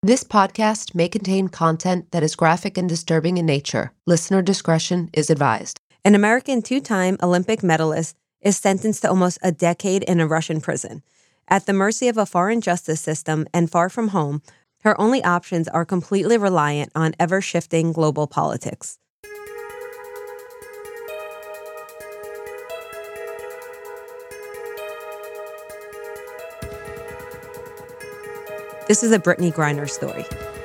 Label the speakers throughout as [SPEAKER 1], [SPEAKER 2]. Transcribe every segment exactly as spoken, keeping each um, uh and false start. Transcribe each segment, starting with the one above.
[SPEAKER 1] This podcast may contain content that is graphic and disturbing in nature. Listener discretion is advised.
[SPEAKER 2] An American two-time Olympic medalist is sentenced to almost a decade in a Russian prison. At the mercy of a foreign justice system and far from home, her only options are completely reliant on ever-shifting global politics. This is a Brittney Griner story.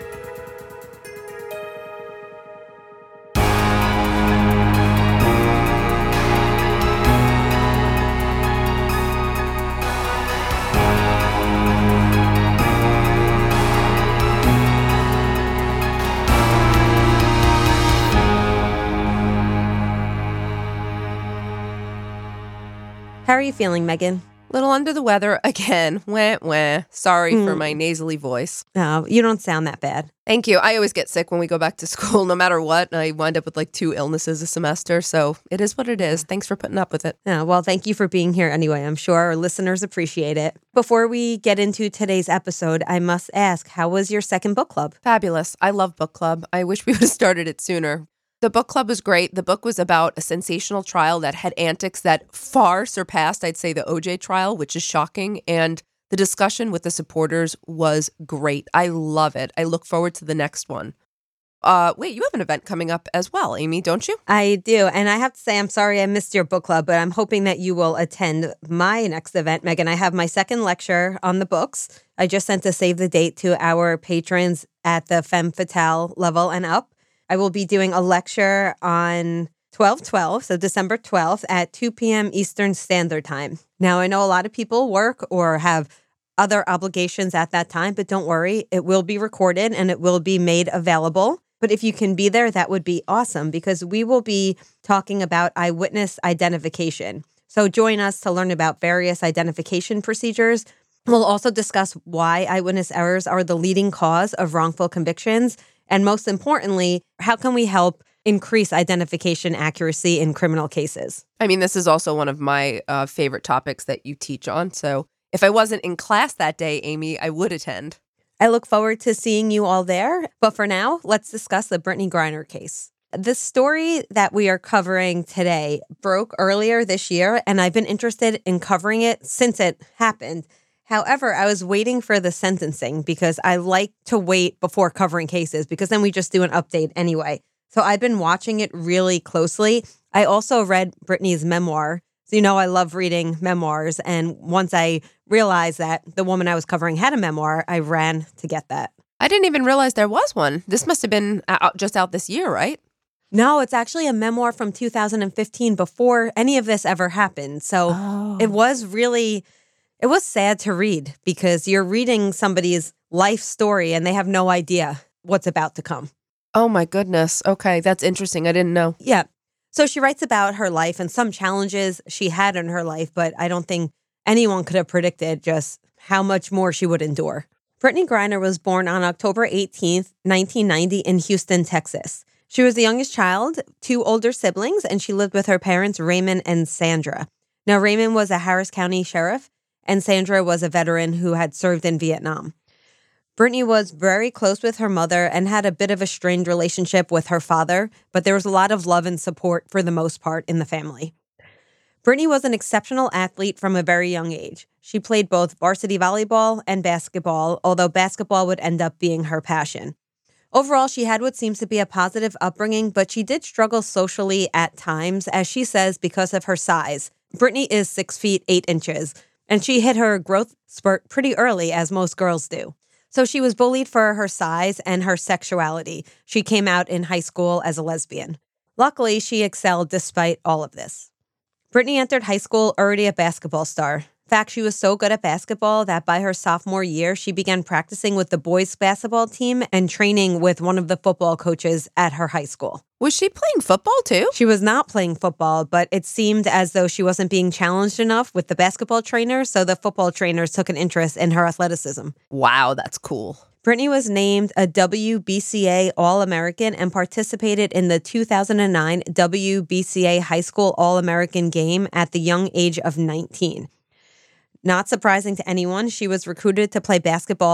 [SPEAKER 2] How are you feeling, Megan?
[SPEAKER 3] Little under the weather again. Wah, wah. Sorry mm. for my nasally voice.
[SPEAKER 2] No, you don't sound that bad.
[SPEAKER 3] Thank you. I always get sick when we go back to school, no matter what. I wind up with like two illnesses a semester, so it is what it is. Thanks for putting up with it.
[SPEAKER 2] Yeah, well, thank you for being here anyway. I'm sure our listeners appreciate it. Before we get into today's episode, I must ask, how was your second book club?
[SPEAKER 3] Fabulous. I love book club. I wish we would have started it sooner. The book club was great. The book was about a sensational trial that had antics that far surpassed, I'd say, the O J trial, which is shocking. And the discussion with the supporters was great. I love it. I look forward to the next one. Uh, wait, you have an event coming up as well, Amy, don't you?
[SPEAKER 2] I do. And I have to say, I'm sorry I missed your book club, but I'm hoping that you will attend my next event, Megan. I have my second lecture on the books. I just sent a save the date to our patrons at the Femme Fatale level and up. I will be doing a lecture on twelve twelve, so December twelfth at two p.m. Eastern Standard Time. Now, I know a lot of people work or have other obligations at that time, but don't worry, it will be recorded and it will be made available. But if you can be there, that would be awesome because we will be talking about eyewitness identification. So join us to learn about various identification procedures. We'll also discuss why eyewitness errors are the leading cause of wrongful convictions. And most importantly, how can we help increase identification accuracy in criminal cases?
[SPEAKER 3] I mean, this is also one of my uh, favorite topics that you teach on. So if I wasn't in class that day, Amy, I would attend.
[SPEAKER 2] I look forward to seeing you all there. But for now, let's discuss the Brittney Griner case. The story that we are covering today broke earlier this year, and I've been interested in covering it since it happened. However, I was waiting for the sentencing because I like to wait before covering cases because then we just do an update anyway. So I've been watching it really closely. I also read Brittney's memoir. So, you know, I love reading memoirs. And once I realized that the woman I was covering had a memoir, I ran to get that.
[SPEAKER 3] I didn't even realize there was one. This must have been out, just out this year, right?
[SPEAKER 2] No, it's actually a memoir from two thousand fifteen before any of this ever happened. So oh. It was really... It was sad to read because you're reading somebody's life story and they have no idea what's about to come.
[SPEAKER 3] Oh, my goodness. Okay, that's interesting. I didn't know.
[SPEAKER 2] Yeah. So she writes about her life and some challenges she had in her life, but I don't think anyone could have predicted just how much more she would endure. Brittney Griner was born on October eighteenth, nineteen ninety in Houston, Texas. She was the youngest child, two older siblings, and she lived with her parents, Raymond and Sandra. Now, Raymond was a Harris County sheriff, and Sandra was a veteran who had served in Vietnam. Brittney was very close with her mother and had a bit of a strained relationship with her father, but there was a lot of love and support for the most part in the family. Brittney was an exceptional athlete from a very young age. She played both varsity volleyball and basketball, although basketball would end up being her passion. Overall, she had what seems to be a positive upbringing, but she did struggle socially at times, as she says, because of her size. Brittney is six feet eight inches. And she hit her growth spurt pretty early, as most girls do. So she was bullied for her size and her sexuality. She came out in high school as a lesbian. Luckily, she excelled despite all of this. Brittney entered high school already a basketball star. In fact, she was so good at basketball that by her sophomore year, she began practicing with the boys' basketball team and training with one of the football coaches at her high school.
[SPEAKER 3] Was she playing football too?
[SPEAKER 2] She was not playing football, but it seemed as though she wasn't being challenged enough with the basketball trainer, so the football trainers took an interest in her athleticism.
[SPEAKER 3] Wow, that's cool.
[SPEAKER 2] Brittney was named a W B C A All-American and participated in the two thousand nine W B C A High School All-American game at the young age of nineteen. Not surprising to anyone, she was recruited to play basketball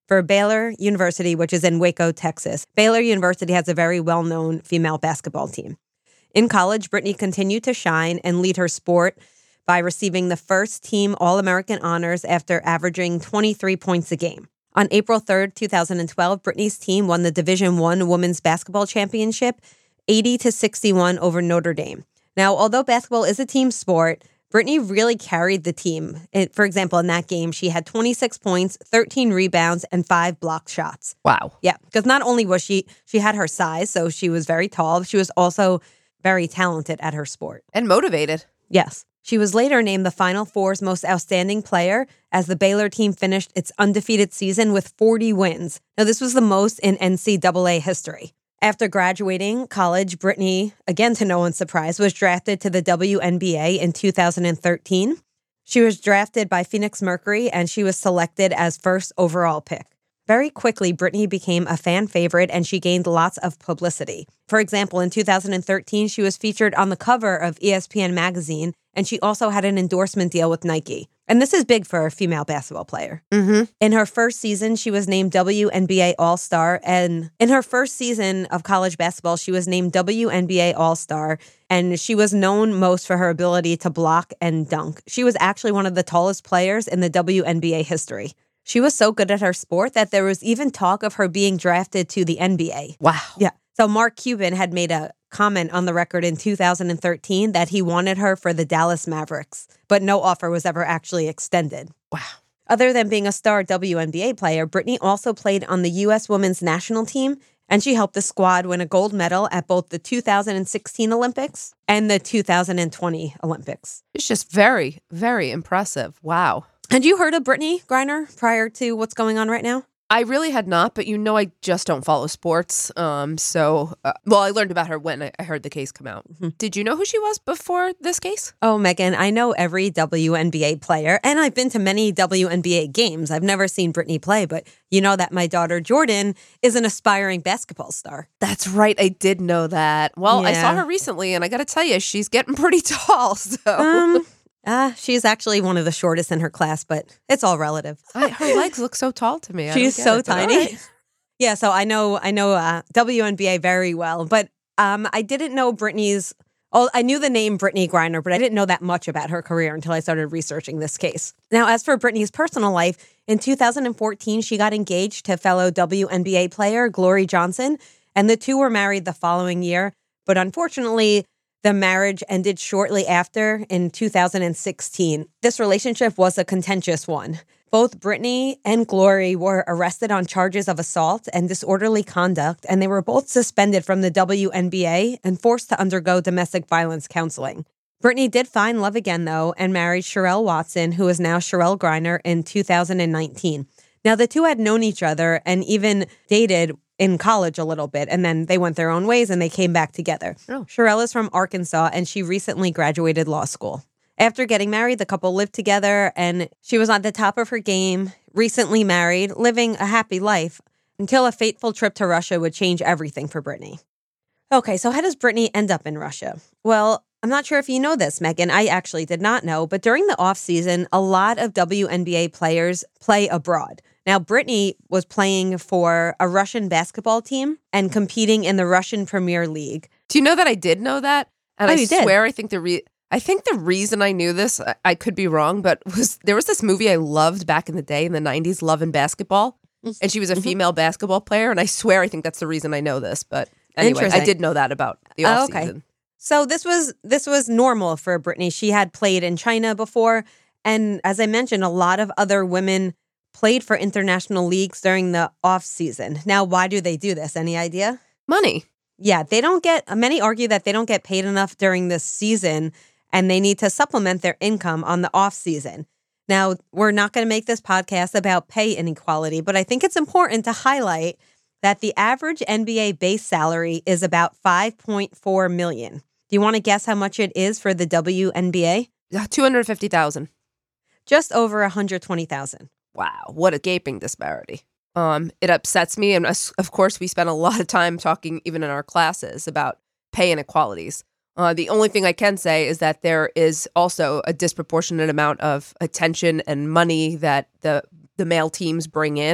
[SPEAKER 2] for Baylor University, which is in Waco, Texas. Baylor University has a very well-known female basketball team. In college, Brittany continued to shine and lead her sport by receiving the first team All-American honors after averaging twenty-three points a game. On April third, twenty twelve, Brittany's team won the Division I Women's Basketball Championship eighty to sixty-one over Notre Dame. Now, although basketball is a team sport, Brittany really carried the team. It, for example, in that game, she had twenty-six points, thirteen rebounds, and five blocked shots.
[SPEAKER 3] Wow.
[SPEAKER 2] Yeah, because not only was she, she had her size, so she was very tall, she was also very talented at her sport.
[SPEAKER 3] And motivated.
[SPEAKER 2] Yes. She was later named the Final Four's most outstanding player as the Baylor team finished its undefeated season with forty wins. Now, this was the most in N C double A history. After graduating college, Brittany, again to no one's surprise, was drafted to the W N B A in two thousand thirteen. She was drafted by Phoenix Mercury, and she was selected as first overall pick. Very quickly, Brittany became a fan favorite, and she gained lots of publicity. For example, in two thousand thirteen, she was featured on the cover of E S P N magazine, and she also had an endorsement deal with Nike. And this is big for a female basketball player.
[SPEAKER 3] Mm-hmm.
[SPEAKER 2] In her first season, she was named W N B A All-Star. And in her first season of college basketball, she was named W N B A All-Star. And she was known most for her ability to block and dunk. She was actually one of the tallest players in the W N B A history. She was so good at her sport that there was even talk of her being drafted to the N B A.
[SPEAKER 3] Wow.
[SPEAKER 2] Yeah. So Mark Cuban had made a comment on the record in two thousand thirteen that he wanted her for the Dallas Mavericks, but no offer was ever actually extended.
[SPEAKER 3] Wow.
[SPEAKER 2] Other than being a star W N B A player, Brittany also played on the U S women's national team, and she helped the squad win a gold medal at both the two thousand sixteen Olympics and the two thousand twenty Olympics.
[SPEAKER 3] It's just very, very impressive. Wow.
[SPEAKER 2] Had you heard of Brittany Griner prior to what's going on right now?
[SPEAKER 3] I really had not, but you know I just don't follow sports. Um, so, uh, well, I learned about her when I, I heard the case come out. Mm-hmm. Did you know who she was before this case?
[SPEAKER 2] Oh, Megan, I know every W N B A player, and I've been to many W N B A games. I've never seen Brittany play, but you know that my daughter Jordan is an aspiring basketball star.
[SPEAKER 3] That's right. I did know that. Well,
[SPEAKER 2] Yeah.
[SPEAKER 3] I saw her recently, and I got to tell you, she's getting pretty tall. So.
[SPEAKER 2] Um, uh, she's actually one of the shortest in her class, but it's all relative.
[SPEAKER 3] I, her legs look so tall to me. I
[SPEAKER 2] She's
[SPEAKER 3] don't get
[SPEAKER 2] so
[SPEAKER 3] it, but all
[SPEAKER 2] tiny.
[SPEAKER 3] right.
[SPEAKER 2] Yeah, so I know I know uh, W N B A very well, but um, I didn't know Brittany's. Oh, I knew the name Brittany Griner, but I didn't know that much about her career until I started researching this case. Now, as for Brittany's personal life, in two thousand fourteen, she got engaged to fellow W N B A player Glory Johnson, and the two were married the following year. But unfortunately, the marriage ended shortly after in two thousand sixteen. This relationship was a contentious one. Both Brittany and Glory were arrested on charges of assault and disorderly conduct, and they were both suspended from the W N B A and forced to undergo domestic violence counseling. Brittany did find love again, though, and married Sherelle Watson, who is now Sherelle Griner, in two thousand nineteen. Now, the two had known each other and even dated in college a little bit, and then they went their own ways and they came back together.
[SPEAKER 3] Oh.
[SPEAKER 2] Sherelle is from Arkansas, and she recently graduated law school. After getting married, the couple lived together, and she was on the top of her game, recently married, living a happy life, until a fateful trip to Russia would change everything for Brittany. Okay, so how does Brittany end up in Russia? Well, I'm not sure if you know this, Megan. I actually did not know, but during the offseason, a lot of W N B A players play abroad. Now, Brittany was playing for a Russian basketball team and competing in the Russian Premier League.
[SPEAKER 3] Do you know that I did know that? And
[SPEAKER 2] Oh,
[SPEAKER 3] I
[SPEAKER 2] you did?
[SPEAKER 3] swear I think the re- I think the reason I knew this, I, I could be wrong, but was there was this movie I loved back in the day in the nineties, Love and Basketball. And she was a
[SPEAKER 2] Mhm.
[SPEAKER 3] female basketball player. And I swear I think that's the reason I know this. But anyway, I
[SPEAKER 2] Interesting.
[SPEAKER 3] did know that about the
[SPEAKER 2] Oh,
[SPEAKER 3] off
[SPEAKER 2] okay.
[SPEAKER 3] season.
[SPEAKER 2] So this was this was normal for Brittany. She had played in China before, and as I mentioned, a lot of other women played for international leagues during the off season. Now, why do they do this? Any idea?
[SPEAKER 3] Money.
[SPEAKER 2] Yeah, they don't get, many argue that they don't get paid enough during this season and they need to supplement their income on the off season. Now, we're not going to make this podcast about pay inequality, but I think it's important to highlight that the average N B A base salary is about five point four million dollars. Do you want to guess how much it is for the W N B A?
[SPEAKER 3] two hundred fifty thousand.
[SPEAKER 2] Just over one hundred twenty thousand dollars.
[SPEAKER 3] Wow, what a gaping disparity. Um, it upsets me. And us- of course, we spent a lot of time talking, even in our classes, about pay inequalities. Uh, the only thing I can say is that there is also a disproportionate amount of attention and money that the the male teams bring in.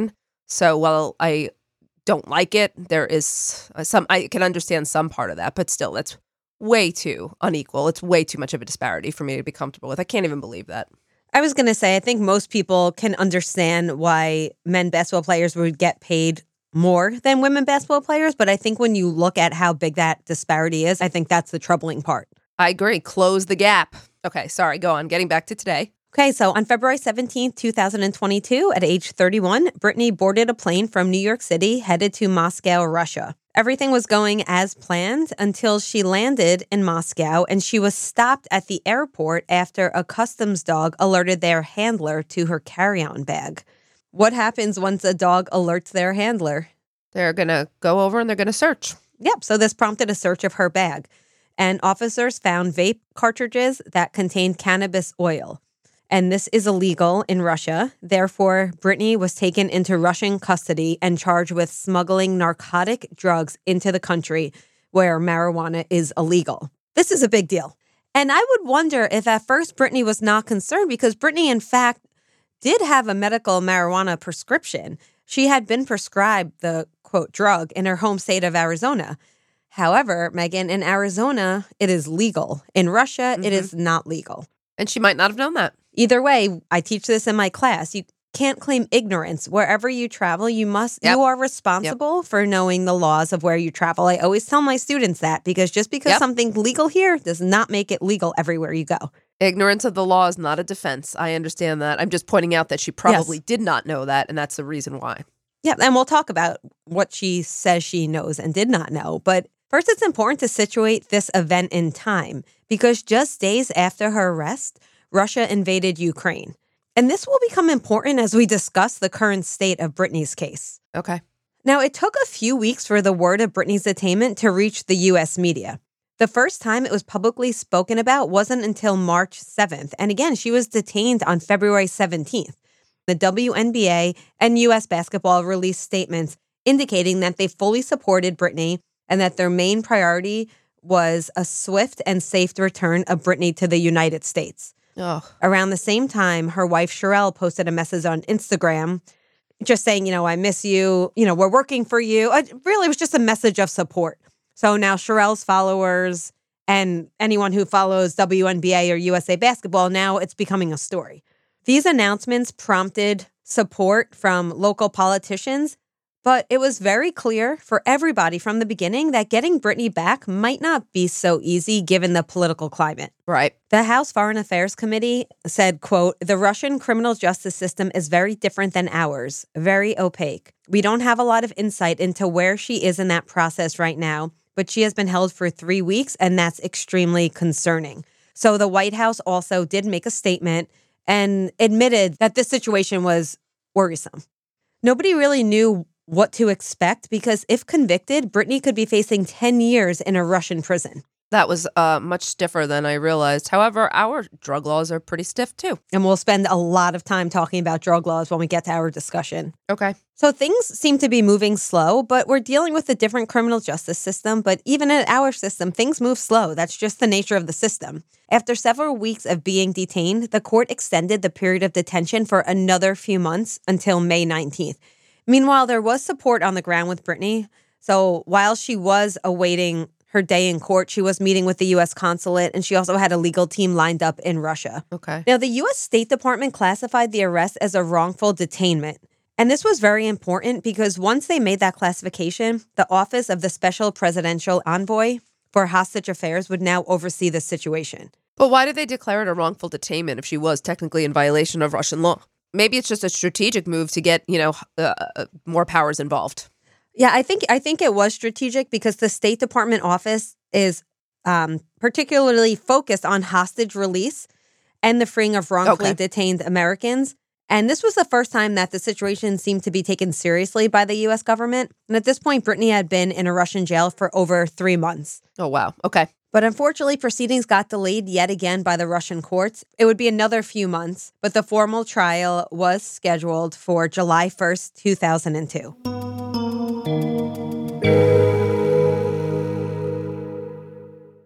[SPEAKER 3] So while I don't like it, there is uh, some, I can understand some part of that, but still, that's way too unequal. It's way too much of a disparity for me to be comfortable with. I can't even believe that.
[SPEAKER 2] I was going to say, I think most people can understand why men basketball players would get paid more than women basketball players. But I think when you look at how big that disparity is, I think that's the troubling part.
[SPEAKER 3] I agree. Close the gap. Okay, sorry, go on. Getting back to today.
[SPEAKER 2] Okay, so on February seventeenth, twenty twenty-two, at age thirty-one, Britney boarded a plane from New York City headed to Moscow, Russia. Everything was going as planned until she landed in Moscow, and she was stopped at the airport after a customs dog alerted their handler to her carry-on bag. What happens once a dog alerts their handler?
[SPEAKER 3] They're going to go over and they're going to search.
[SPEAKER 2] Yep, so this prompted a search of her bag, and officers found vape cartridges that contained cannabis oil. And this is illegal in Russia. Therefore, Britney was taken into Russian custody and charged with smuggling narcotic drugs into the country where marijuana is illegal. This is a big deal. And I would wonder if at first Britney was not concerned, because Britney, in fact, did have a medical marijuana prescription. She had been prescribed the, quote, drug in her home state of Arizona. However, Megan, in Arizona, it is legal. In Russia,
[SPEAKER 3] Mm-hmm.
[SPEAKER 2] it is not legal.
[SPEAKER 3] And she might not have known that.
[SPEAKER 2] Either way, I teach this in my class. You can't claim ignorance. Wherever you travel, you must,
[SPEAKER 3] Yep.
[SPEAKER 2] you are responsible yep. for knowing the laws of where you travel. I always tell my students that, because just because
[SPEAKER 3] Yep.
[SPEAKER 2] something's legal here does not make it legal everywhere you go.
[SPEAKER 3] Ignorance of the law is not a defense. I understand that. I'm just pointing out that she probably
[SPEAKER 2] Yes.
[SPEAKER 3] did not know that, and that's the reason why.
[SPEAKER 2] Yeah, and we'll talk about what she says she knows and did not know. But first, it's important to situate this event in time, because just days after her arrest, Russia invaded Ukraine. And this will become important as we discuss the current state of Britney's case.
[SPEAKER 3] Okay.
[SPEAKER 2] Now, it took a few weeks for the word of Britney's detainment to reach the U S media. The first time it was publicly spoken about wasn't until March seventh. And again, she was detained on February seventeenth. The W N B A and U S Basketball released statements indicating that they fully supported Britney and that their main priority was a swift and safe return of Britney to the United States.
[SPEAKER 3] Oh.
[SPEAKER 2] Around the same time, her wife Sherelle posted a message on Instagram just saying, you know, I miss you. You know, we're working for you. It really was just a message of support. So now Sherelle's followers and anyone who follows W N B A or U S A Basketball, now it's becoming a story. These announcements prompted support from local politicians, but it was very clear for everybody from the beginning that getting Britney back might not be so easy given the political climate.
[SPEAKER 3] Right.
[SPEAKER 2] The House Foreign Affairs Committee said, quote, "The Russian criminal justice system is very different than ours, very opaque. We don't have a lot of insight into where she is in that process right now, but she has been held for three weeks, and that's extremely concerning." So the White House also did make a statement and admitted that this situation was worrisome. Nobody really knew what to expect, because if convicted, Britney could be facing ten years in a Russian prison.
[SPEAKER 3] That was uh, much stiffer than I realized. However, our drug laws are pretty stiff, too.
[SPEAKER 2] And we'll spend a lot of time talking about drug laws when we get to our discussion.
[SPEAKER 3] Okay.
[SPEAKER 2] So things seem to be moving slow, but we're dealing with a different criminal justice system. But even in our system, things move slow. That's just the nature of the system. After several weeks of being detained, the court extended the period of detention for another few months until May nineteenth. Meanwhile, there was support on the ground with Britney. So while she was awaiting her day in court, she was meeting with the U S consulate, and she also had a legal team lined up in Russia.
[SPEAKER 3] Okay.
[SPEAKER 2] Now, the U S State Department classified the arrest as a wrongful detainment. And this was very important because once they made that classification, the Office of the Special Presidential Envoy for Hostage Affairs would now oversee the situation.
[SPEAKER 3] But why did they declare it a wrongful detainment if she was technically in violation of Russian law? Maybe it's just a strategic move to get, you know, uh, more powers involved.
[SPEAKER 2] Yeah, I think I think it was strategic because the State Department office is um, particularly focused on hostage release and the freeing of wrongfully
[SPEAKER 3] Okay.
[SPEAKER 2] detained Americans. And this was the first time that the situation seemed to be taken seriously by the U S government. And at this point, Britney had been in a Russian jail for over three months.
[SPEAKER 3] Oh, wow. Okay.
[SPEAKER 2] But unfortunately, proceedings got delayed yet again by the Russian courts. It would be another few months, but the formal trial was scheduled for July first, two thousand two.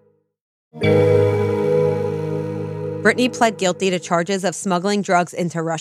[SPEAKER 2] Britney pled guilty to charges of smuggling drugs into Russia.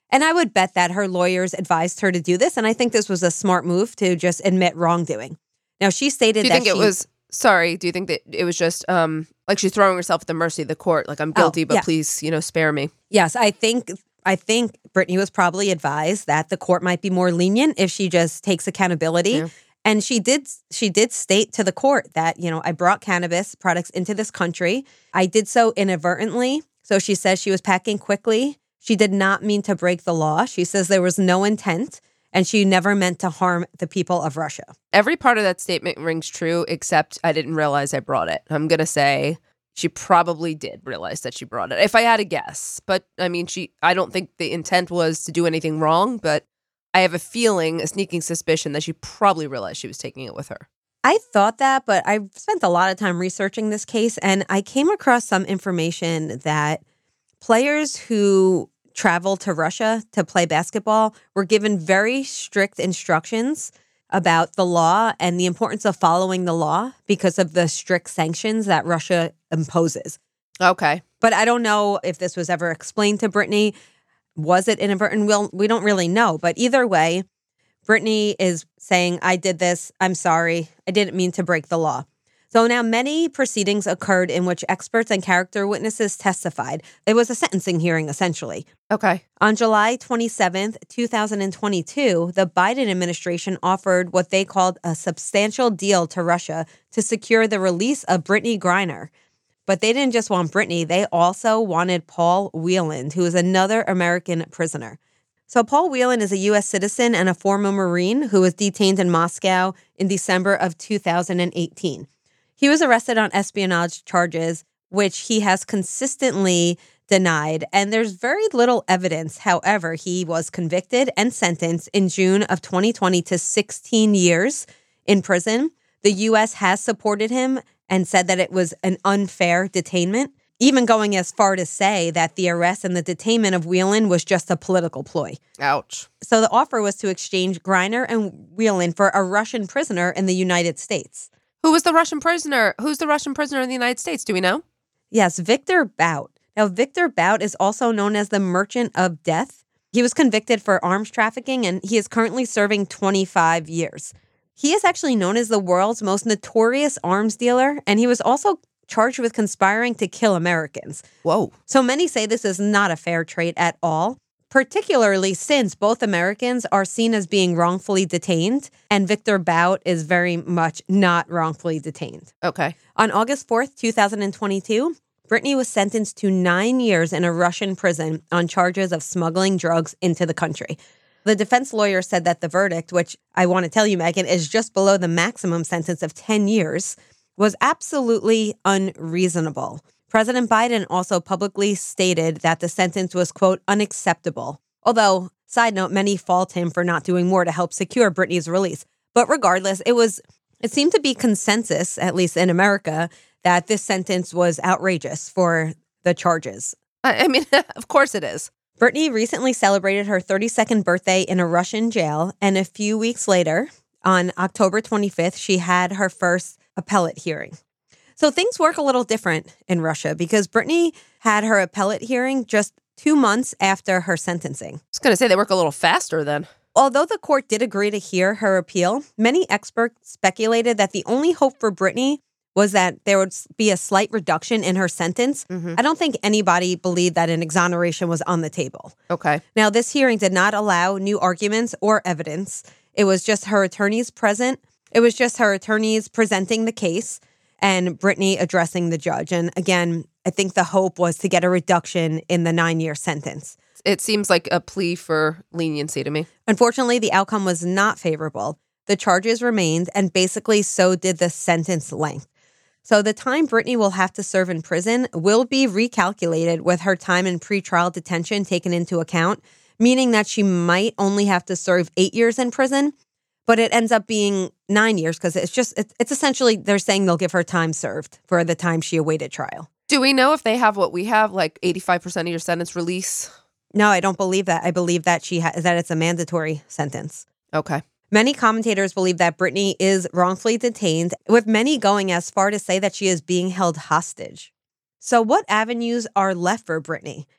[SPEAKER 2] And I would bet that her lawyers advised her to do this. And I think this was a smart move to just admit wrongdoing. Now, she stated
[SPEAKER 3] Do you
[SPEAKER 2] that
[SPEAKER 3] think
[SPEAKER 2] she,
[SPEAKER 3] it was, sorry, do you think that it was just um like she's throwing herself at the mercy of the court? Like, I'm guilty,
[SPEAKER 2] Oh,
[SPEAKER 3] but
[SPEAKER 2] yeah.
[SPEAKER 3] please, you know, spare me.
[SPEAKER 2] Yes, I think I think Britney was probably advised that the court might be more lenient if she just takes accountability.
[SPEAKER 3] Yeah.
[SPEAKER 2] And she did she did state to the court that, you know, I brought cannabis products into this country. I did so inadvertently. So she says she was packing quickly. She did not mean to break the law. She says there was no intent and she never meant to harm the people of Russia.
[SPEAKER 3] Every part of that statement rings true, except I didn't realize I brought it. I'm going to say she probably did realize that she brought it, if I had a guess. But, I mean, she. I don't think the intent was to do anything wrong, but I have a feeling, a sneaking suspicion, that she probably realized she was taking it with her.
[SPEAKER 2] I thought that, but I spent a lot of time researching this case, and I came across some information that players who traveled to Russia to play basketball were given very strict instructions about the law and the importance of following the law because of the strict sanctions that Russia imposes.
[SPEAKER 3] Okay.
[SPEAKER 2] But I don't know if this was ever explained to Britney. Was it inadvertent? We'll, we don't really know. But either way, Britney is saying, I did this. I'm sorry. I didn't mean to break the law. So now many proceedings occurred in which experts and character witnesses testified. It was a sentencing hearing, essentially.
[SPEAKER 3] Okay.
[SPEAKER 2] On July twenty-seventh, two thousand twenty-two, the Biden administration offered what they called a substantial deal to Russia to secure the release of Brittney Griner. But they didn't just want Brittney, they also wanted Paul Whelan, who is another American prisoner. So Paul Whelan is a U S citizen and a former Marine who was detained in Moscow in December of two thousand eighteen. He was arrested on espionage charges, which he has consistently denied. And there's very little evidence. However, he was convicted and sentenced in June of twenty twenty to sixteen years in prison. The U S has supported him and said that it was an unfair detainment, even going as far to say that the arrest and the detainment of Whelan was just a political ploy.
[SPEAKER 3] Ouch.
[SPEAKER 2] So the offer was to exchange Griner and Whelan for a Russian prisoner in the United States.
[SPEAKER 3] Who was the Russian prisoner? Who's the Russian prisoner in the United States? Do we know?
[SPEAKER 2] Yes, Victor Bout. Now, Victor Bout is also known as the Merchant of Death. He was convicted for arms trafficking, and he is currently serving twenty-five years. He is actually known as the world's most notorious arms dealer, and he was also charged with conspiring to kill Americans.
[SPEAKER 3] Whoa.
[SPEAKER 2] So many say this is not a fair trade at all, particularly since both Americans are seen as being wrongfully detained, and Victor Bout is very much not wrongfully detained.
[SPEAKER 3] Okay.
[SPEAKER 2] On August fourth, two thousand twenty-two, Britney was sentenced to nine years in a Russian prison on charges of smuggling drugs into the country. The defense lawyer said that the verdict, which I want to tell you, Megan, is just below the maximum sentence of ten years, was absolutely unreasonable. President Biden also publicly stated that the sentence was, quote, unacceptable. Although, side note, many fault him for not doing more to help secure Britney's release. But regardless, it was it seemed to be consensus, at least in America, that this sentence was outrageous for the charges.
[SPEAKER 3] I, I mean, of course it is.
[SPEAKER 2] Britney recently celebrated her thirty-second birthday in a Russian jail, and a few weeks later, on October twenty-fifth, she had her first appellate hearing. So things work a little different in Russia because Britney had her appellate hearing just two months after her sentencing.
[SPEAKER 3] I was going to say they work a little faster then.
[SPEAKER 2] Although the court did agree to hear her appeal, many experts speculated that the only hope for Britney was that there would be a slight reduction in her sentence.
[SPEAKER 3] Mm-hmm.
[SPEAKER 2] I don't think anybody believed that an exoneration was on the table.
[SPEAKER 3] Okay.
[SPEAKER 2] Now, this hearing did not allow new arguments or evidence. It was just her attorneys present. It was just her attorneys presenting the case and Britney addressing the judge. And again, I think the hope was to get a reduction in the nine-year sentence.
[SPEAKER 3] It seems like a plea for leniency to me.
[SPEAKER 2] Unfortunately, the outcome was not favorable. The charges remained, and basically so did the sentence length. So the time Britney will have to serve in prison will be recalculated with her time in pretrial detention taken into account, meaning that she might only have to serve eight years in prison, but it ends up being nine years because it's just, it's, it's essentially, they're saying they'll give her time served for the time she awaited trial.
[SPEAKER 3] Do we know if they have what we have, like eighty-five percent of your sentence release?
[SPEAKER 2] No, I don't believe that. I believe that she ha- that it's a mandatory sentence.
[SPEAKER 3] Okay.
[SPEAKER 2] Many commentators believe that Britney is wrongfully detained, with many going as far to say that she is being held hostage. So what avenues are left for Britney?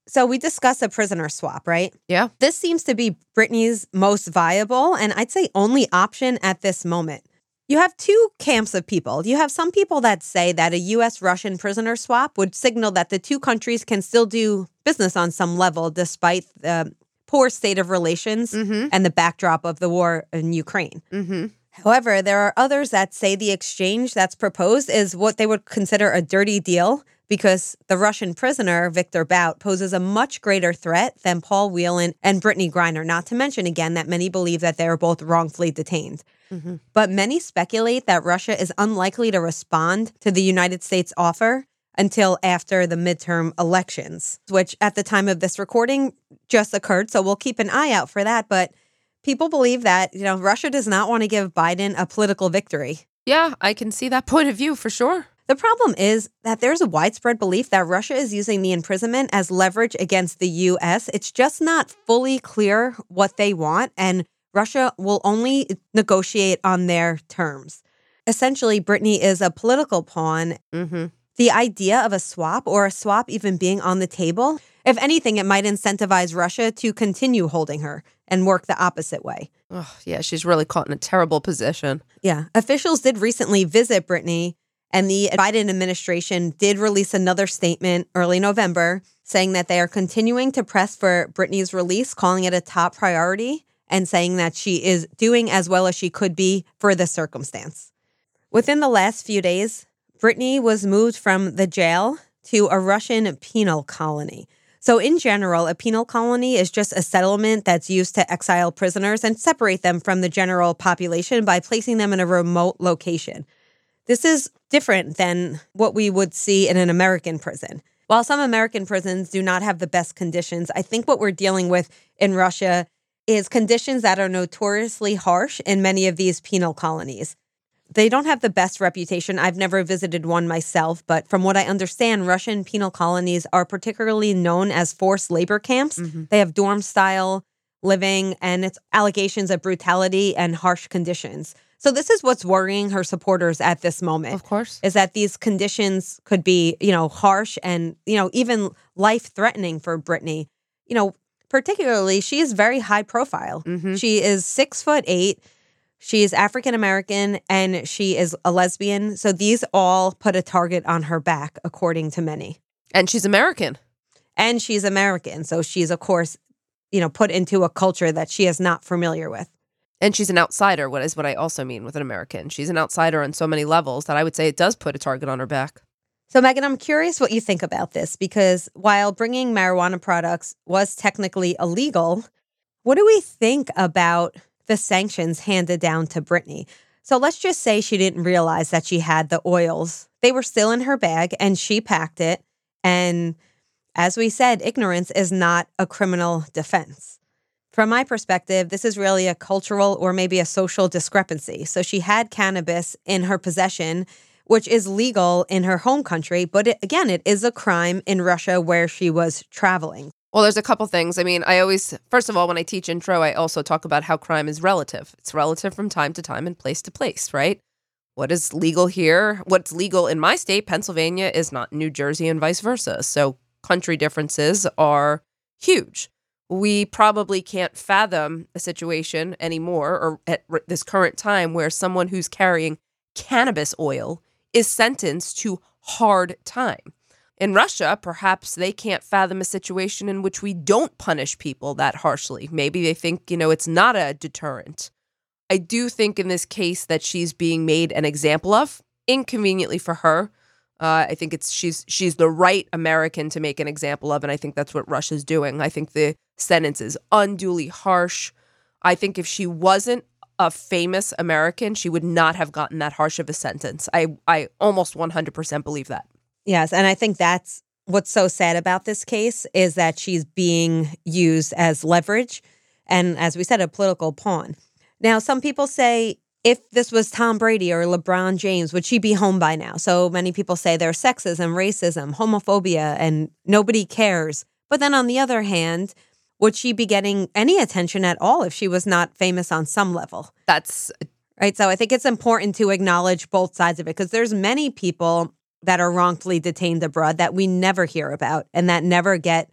[SPEAKER 2] So we discussed a prisoner swap, right?
[SPEAKER 3] Yeah.
[SPEAKER 2] This seems to be Britney's most viable and I'd say only option at this moment. You have two camps of people. You have some people that say that a U S Russian prisoner swap would signal that the two countries can still do business on some level despite the poor state of relations
[SPEAKER 3] Mm-hmm.
[SPEAKER 2] and the backdrop of the war in Ukraine.
[SPEAKER 3] Mm-hmm.
[SPEAKER 2] However, there are others that say the exchange that's proposed is what they would consider a dirty deal because the Russian prisoner, Victor Bout, poses a much greater threat than Paul Whelan and Brittany Griner, not to mention, again, that many believe that they were both wrongfully detained.
[SPEAKER 3] Mm-hmm.
[SPEAKER 2] But many speculate that Russia is unlikely to respond to the United States offer until after the midterm elections, which at the time of this recording just occurred. So we'll keep an eye out for that. But people believe that, you know, Russia does not want to give Biden a political victory.
[SPEAKER 3] Yeah, I can see that point of view for sure.
[SPEAKER 2] The problem is that there's a widespread belief that Russia is using the imprisonment as leverage against the U S. It's just not fully clear what they want, and Russia will only negotiate on their terms. Essentially, Brittany is a political pawn.
[SPEAKER 3] Mm-hmm.
[SPEAKER 2] The idea of a swap or a swap even being on the table, if anything, it might incentivize Russia to continue holding her and work the opposite way.
[SPEAKER 3] Oh, yeah, she's really caught in a terrible position.
[SPEAKER 2] Yeah. Officials did recently visit Brittany, and the Biden administration did release another statement early November saying that they are continuing to press for Brittany's release, calling it a top priority, and saying that she is doing as well as she could be for the circumstance. Within the last few days, Brittany was moved from the jail to a Russian penal colony. So in general, a penal colony is just a settlement that's used to exile prisoners and separate them from the general population by placing them in a remote location. This is different than what we would see in an American prison. While some American prisons do not have the best conditions, I think what we're dealing with in Russia is conditions that are notoriously harsh in many of these penal colonies. They don't have the best reputation. I've never visited one myself, but from what I understand, Russian penal colonies are particularly known as forced labor camps.
[SPEAKER 3] Mm-hmm.
[SPEAKER 2] They have dorm-style living, and it's allegations of brutality and harsh conditions. So this is what's worrying her supporters at this moment.
[SPEAKER 3] Of course.
[SPEAKER 2] Is that these conditions could be, you know, harsh and, you know, even life-threatening for Brittany. You know, particularly, she is very high profile.
[SPEAKER 3] Mm-hmm.
[SPEAKER 2] She is six foot eight. She is African-American, and she is a lesbian. So these all put a target on her back, according to many.
[SPEAKER 3] And she's American.
[SPEAKER 2] And she's American. So she's, of course, you know, put into a culture that she is not familiar with.
[SPEAKER 3] And she's an outsider, what is what I also mean with an American. She's an outsider on so many levels that I would say it does put a target on her back.
[SPEAKER 2] So, Megan, I'm curious what you think about this, because while bringing marijuana products was technically illegal, what do we think about the sanctions handed down to Brittany? So let's just say she didn't realize that she had the oils. They were still in her bag and she packed it. And as we said, ignorance is not a criminal defense. From my perspective, this is really a cultural or maybe a social discrepancy. So she had cannabis in her possession, which is legal in her home country. But it, again, it is a crime in Russia where she was traveling.
[SPEAKER 3] Well, there's a couple things. I mean, I always, first of all, when I teach intro, I also talk about how crime is relative. It's relative from time to time and place to place, right? What is legal here? What's legal in my state, Pennsylvania, is not New Jersey and vice versa. So country differences are huge. We probably can't fathom a situation anymore or at r- this current time where someone who's carrying cannabis oil is sentenced to hard time. In Russia, perhaps they can't fathom a situation in which we don't punish people that harshly. Maybe they think, you know, it's not a deterrent. I do think in this case that she's being made an example of, inconveniently for her. Uh, I think it's she's she's the right American to make an example of, and I think that's what Russia's doing. I think the sentence is unduly harsh. I think if she wasn't a famous American, she would not have gotten that harsh of a sentence. I, I almost one hundred percent believe that.
[SPEAKER 2] Yes, and I think that's what's so sad about this case is that she's being used as leverage and, as we said, a political pawn. Now, some people say, if this was Tom Brady or LeBron James, would she be home by now? So many people say there's sexism, racism, homophobia, and nobody cares. But then on the other hand, would she be getting any attention at all if she was not famous on some level?
[SPEAKER 3] That's
[SPEAKER 2] right. So I think it's important to acknowledge both sides of it, because there's many people that are wrongfully detained abroad that we never hear about and that never get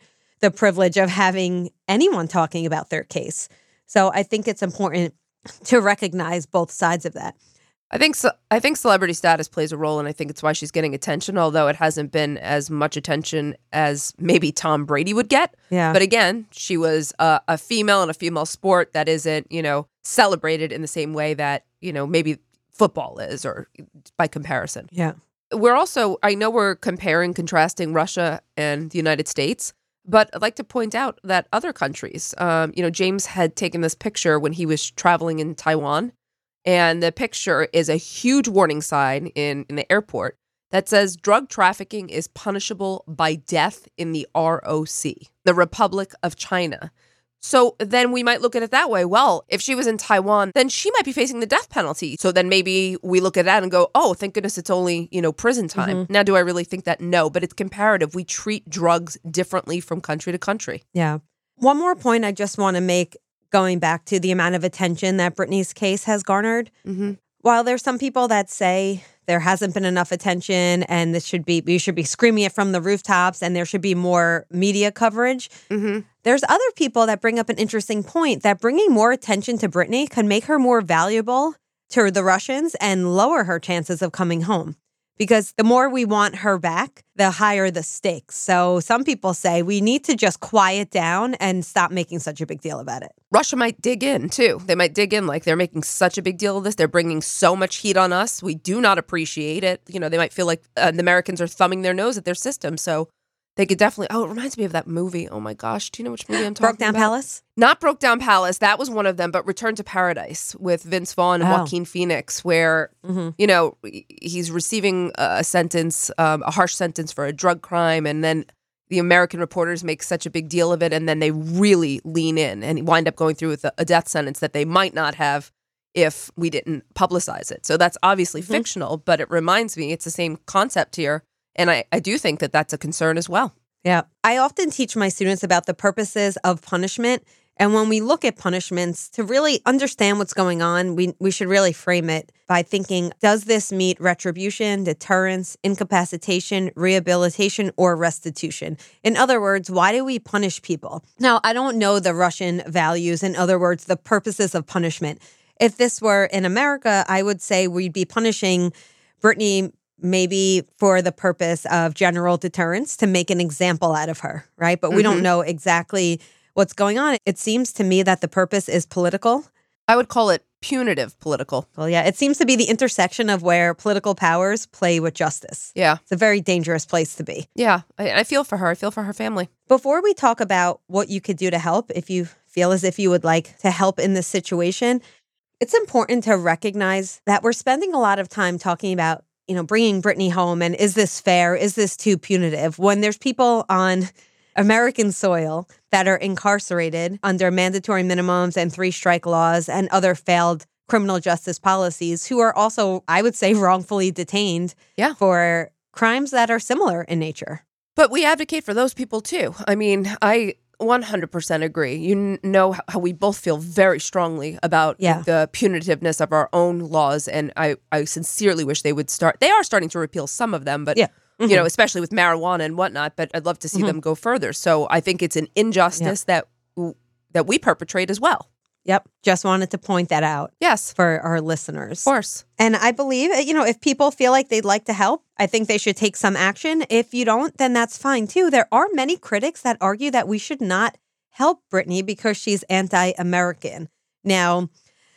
[SPEAKER 2] the privilege of having anyone talking about their case. So I think it's important to recognize both sides of that.
[SPEAKER 3] I think so, I think celebrity status plays a role, and I think it's why she's getting attention, although it hasn't been as much attention as maybe Tom Brady would get.
[SPEAKER 2] Yeah.
[SPEAKER 3] But again, she was a, a female in a female sport that isn't, you know, celebrated in the same way that, you know, maybe football is, or by comparison.
[SPEAKER 2] Yeah.
[SPEAKER 3] We're also, I know we're comparing, contrasting Russia and the United States, but I'd like to point out that other countries, um, you know, James had taken this picture when he was traveling in Taiwan. And the picture is a huge warning sign in, in the airport that says drug trafficking is punishable by death in the R O C, the Republic of China. So then we might look at it that way. Well, if she was in Taiwan, then she might be facing the death penalty. So then maybe we look at that and go, oh, thank goodness it's only, you know, prison time. Mm-hmm. Now, do I really think that? No, but it's comparative. We treat drugs differently from country to country.
[SPEAKER 2] Yeah. One more point I just want to make, going back to the amount of attention that Britney's case has garnered.
[SPEAKER 3] Mm-hmm.
[SPEAKER 2] While there's some people that say there hasn't been enough attention and this should be, we should be screaming it from the rooftops and there should be more media coverage,
[SPEAKER 3] mm-hmm.
[SPEAKER 2] there's other people that bring up an interesting point that bringing more attention to Britney can make her more valuable to the Russians and lower her chances of coming home. Because the more we want her back, the higher the stakes. So some people say we need to just quiet down and stop making such a big deal about it.
[SPEAKER 3] Russia might dig in, too. They might dig in like they're making such a big deal of this. They're bringing so much heat on us. We do not appreciate it. You know, they might feel like uh, the Americans are thumbing their nose at their system. So they could definitely, oh, it reminds me of that movie. Oh, my gosh. Do you know which movie I'm talking
[SPEAKER 2] Broke Down
[SPEAKER 3] about?
[SPEAKER 2] Palace?
[SPEAKER 3] Not Broke Down Palace. That was one of them, but Return to Paradise with Vince Vaughn and
[SPEAKER 2] Oh.
[SPEAKER 3] Joaquin Phoenix, where,
[SPEAKER 2] Mm-hmm.
[SPEAKER 3] you know, he's receiving a sentence, um, a harsh sentence for a drug crime, and then the American reporters make such a big deal of it, and then they really lean in and wind up going through with a, a death sentence that they might not have if we didn't publicize it. So that's obviously
[SPEAKER 2] Mm-hmm.
[SPEAKER 3] fictional, but it reminds me it's the same concept here, and I, I do think that that's a concern as well.
[SPEAKER 2] Yeah. I often teach my students about the purposes of punishment. And when we look at punishments, to really understand what's going on, we, we should really frame it by thinking, does this meet retribution, deterrence, incapacitation, rehabilitation, or restitution? In other words, why do we punish people? Now, I don't know the Russian values, in other words, the purposes of punishment. If this were in America, I would say we'd be punishing Britney maybe for the purpose of general deterrence to make an example out of her, right? But we
[SPEAKER 3] Mm-hmm.
[SPEAKER 2] don't know exactly what's going on. It seems to me that the purpose is political.
[SPEAKER 3] I would call it punitive political.
[SPEAKER 2] Well, yeah, it seems to be the intersection of where political powers play with justice.
[SPEAKER 3] Yeah.
[SPEAKER 2] It's a very dangerous place to be.
[SPEAKER 3] Yeah. I, I feel for her. I feel for her family.
[SPEAKER 2] Before we talk about what you could do to help, if you feel as if you would like to help in this situation, it's important to recognize that we're spending a lot of time talking about, you know, bringing Britney home and is this fair? Is this too punitive? When there's people on American soil that are incarcerated under mandatory minimums and three strike laws and other failed criminal justice policies who are also, I would say, wrongfully detained
[SPEAKER 3] Yeah.
[SPEAKER 2] for crimes that are similar in nature.
[SPEAKER 3] But we advocate for those people too. I mean, I one hundred percent agree. You n- know how we both feel very strongly about
[SPEAKER 2] Yeah.
[SPEAKER 3] the punitiveness of our own laws. And I, I sincerely wish they would start. They are starting to repeal some of them, but,
[SPEAKER 2] Yeah. Mm-hmm.
[SPEAKER 3] you know, especially with marijuana and whatnot. But I'd love to see them go further. So I think it's an injustice that that we perpetrate as well.
[SPEAKER 2] Yep. Just wanted to point that out
[SPEAKER 3] Yes,
[SPEAKER 2] for our listeners.
[SPEAKER 3] of course.
[SPEAKER 2] And I believe, you know, if people feel like they'd like to help, I think they should take some action. If you don't, then that's fine too. There are many critics that argue that we should not help Britney because she's anti-American. Now,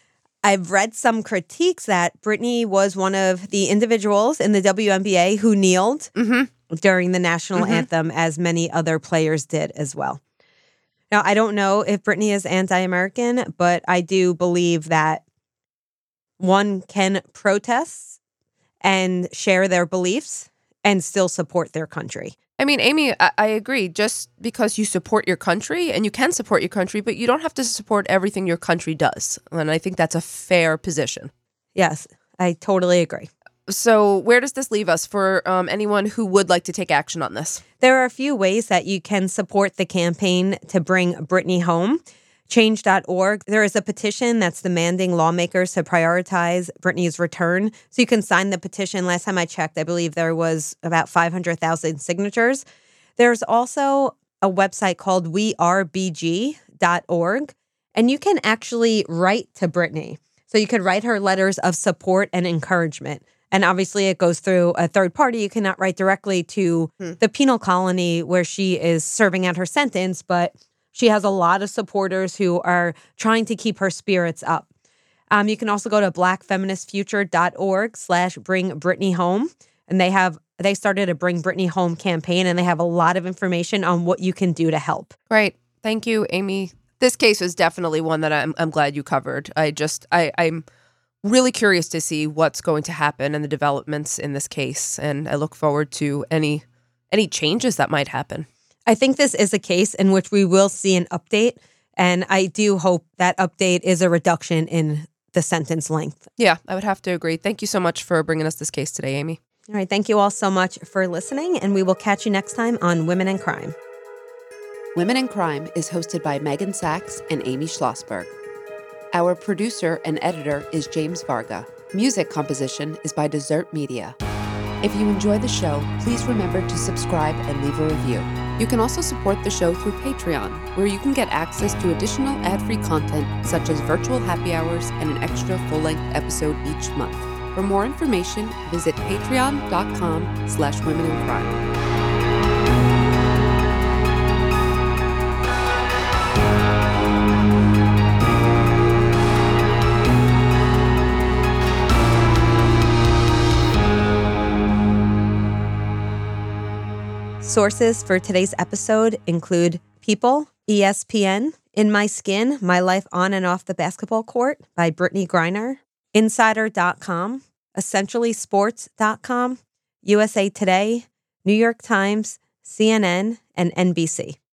[SPEAKER 2] I've read some critiques that Britney was one of the individuals in the W N B A who kneeled
[SPEAKER 3] Mm-hmm.
[SPEAKER 2] during the national
[SPEAKER 3] Mhm.
[SPEAKER 2] anthem, as many other players did as well. Now, I don't know if Britney is anti-American, but I do believe that one can protest and share their beliefs and still support their country.
[SPEAKER 3] I mean, Amy, I, I agree. Just because you support your country, and you can support your country, but you don't have to support everything your country does. And I think that's a fair position.
[SPEAKER 2] Yes, I totally agree.
[SPEAKER 3] So where does this leave us for um, anyone who would like to take action on this?
[SPEAKER 2] There are a few ways that you can support the campaign to bring Britney home. Change dot org. There is a petition that's demanding lawmakers to prioritize Britney's return. So you can sign the petition. Last time I checked, I believe there was about five hundred thousand signatures. There's also a website called we are b g dot org, and you can actually write to Britney. So you could write her letters of support and encouragement. And obviously it goes through a third party. You cannot write directly to
[SPEAKER 3] Hmm.
[SPEAKER 2] the penal colony where she is serving out her sentence, but she has a lot of supporters who are trying to keep her spirits up. Um, you can also go to blackfeministfuture.org slash bring Britney home. And they have they started a Bring Britney Home campaign, and they have a lot of information on what you can do to help.
[SPEAKER 3] Great. Thank you, Amy. This case is definitely one that I'm I'm glad you covered. I just I, I'm really curious to see what's going to happen and the developments in this case. And I look forward to any any changes that might happen.
[SPEAKER 2] I think this is a case in which we will see an update, and I do hope that update is a reduction in the sentence length.
[SPEAKER 3] Yeah, I would have to agree. Thank you so much for bringing us this case today, Amy.
[SPEAKER 2] All right, thank you all so much for listening, and we will catch you next time on Women in Crime.
[SPEAKER 1] Women in Crime is hosted by Megan Sachs and Amy Schlossberg. Our producer and editor is James Varga. Music composition is by Desert Media. If you enjoy the show, please remember to subscribe and leave a review. You can also support the show through Patreon, where you can get access to additional ad-free content such as virtual happy hours and an extra full-length episode each month. For more information, visit patreon.com slash women in crime.
[SPEAKER 2] Sources for today's episode include People, E S P N, In My Skin, My Life on and Off the Basketball Court by Brittany Griner, Insider dot com, Essentially Sports dot com, U S A Today, New York Times, C N N, and N B C.